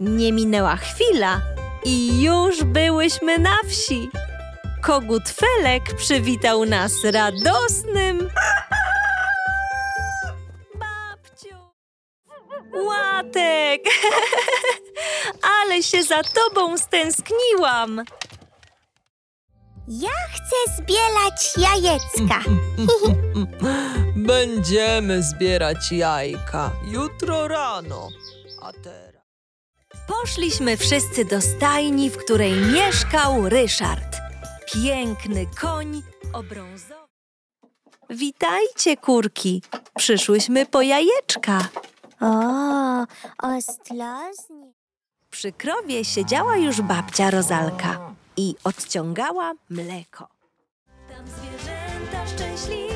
Nie minęła chwila i już byłyśmy na wsi. Kogut Felek przywitał nas radosnym... Babciu! Łatek! Ale się za tobą stęskniłam! Ja chcę zbierać jajecka. Będziemy zbierać jajka jutro rano. A teraz... Poszliśmy wszyscy do stajni, w której mieszkał Ryszard. Piękny koń o brązowym... Witajcie, kurki. Przyszłyśmy po jajeczka. Ostrożnie. Przy krowie siedziała już babcia Rozalka i odciągała mleko. Tam zwierzęta szczęśliwe